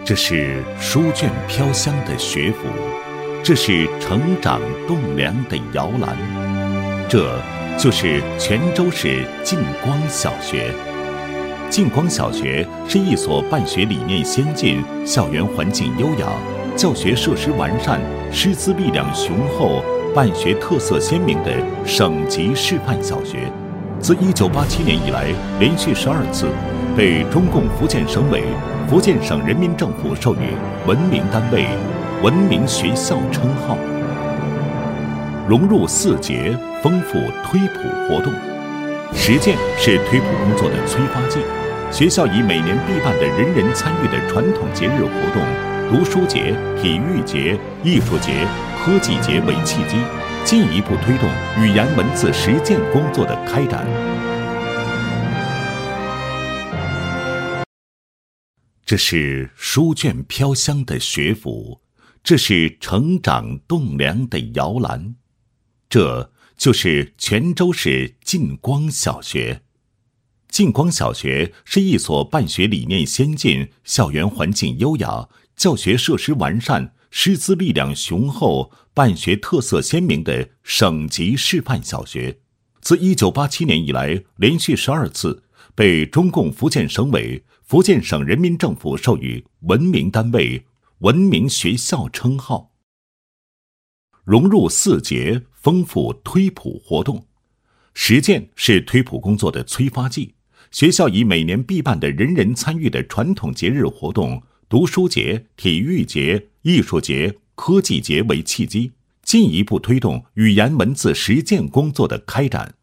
这是书卷飘香的学府，这是成长栋梁的摇篮，这就是泉州市晋光小学。晋光小学是一所办学理念先进、校园环境优雅、教学设施完善、师资力量雄厚、办学特色鲜明的省级示范小学。自1987年以来，连续12次被中共福建省委、福建省人民政府授予文明单位、文明学校称号。融入4节，丰富推普活动。实践是推普工作的催发剂。学校以每年必办的人人参与的传统节日活动读书节、体育节、艺术节、科技节为契机，进一步推动语言文字实践工作的开展。这是书卷飘香的学府，这是成长栋梁的摇篮，这就是泉州市晋光小学。晋光小学是一所办学理念先进、校园环境优雅、教学设施完善、师资力量雄厚、办学特色鲜明的省级示范小学。自1987年以来，连续12次被中共福建省委、福建省人民政府授予文明单位、文明学校称号。融入4节，丰富推普活动。实践是推普工作的催发剂。学校以每年必办的人人参与的传统节日活动读书节、体育节、艺术节、科技节为契机，进一步推动语言文字实践工作的开展。